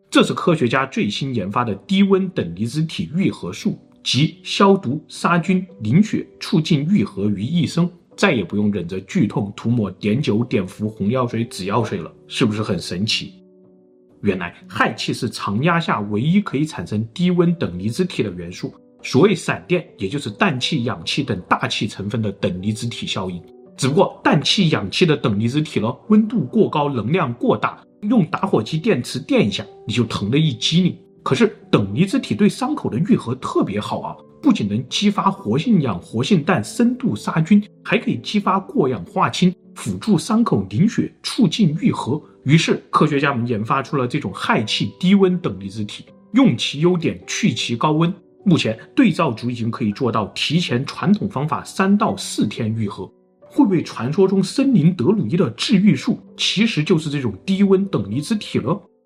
这是科学家最新研发的低温等离子体愈合术，即消毒、杀菌、凝血，促进愈合于一身，再也不用忍着剧痛涂抹碘酒、碘伏、红药水、紫药水了，是不是很神奇？原来氦气是常压下唯一可以产生低温等离子体的元素，所谓闪电也就是氮气、氧气等大气成分的等离子体效应。只不过氮气、氧气的等离子体呢，温度过高，能量过大，用打火机电池电一下你就疼得一激灵。可是等离子体对伤口的愈合特别好啊，不仅能激发活性氧、活性氮深度杀菌，还可以激发过氧化氢，辅助伤口凝血，促进愈合。于是科学家们研发出了这种氦气低温等离子体，用其优点，去其高温。目前对照组已经可以做到提前传统方法3到4天愈合。会不会传说中森林德鲁伊的治愈术其实就是这种低温等离子体了？